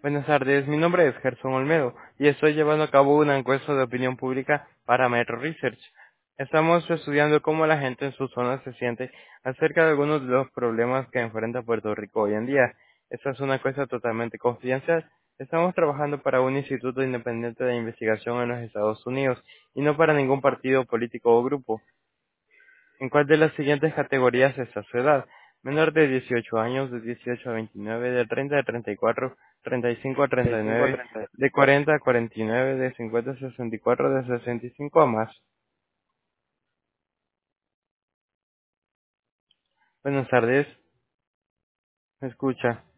Buenas tardes, mi nombre es Gerson Olmedo y estoy llevando a cabo una encuesta de opinión pública para Metro Research. Estamos estudiando cómo la gente en su zona se siente acerca de algunos de los problemas que enfrenta Puerto Rico hoy en día. Esta es una encuesta totalmente confidencial. Estamos trabajando para un instituto independiente de investigación en los Estados Unidos y no para ningún partido político o grupo. ¿En cuál de las siguientes categorías está su edad? Menor de 18 años, de 18 a 29, de 30 a 34, 35 a 35 a 39, 30. de 40 a 49, de 50 a 64, de 65 a más. Buenas tardes, ¿me escucha?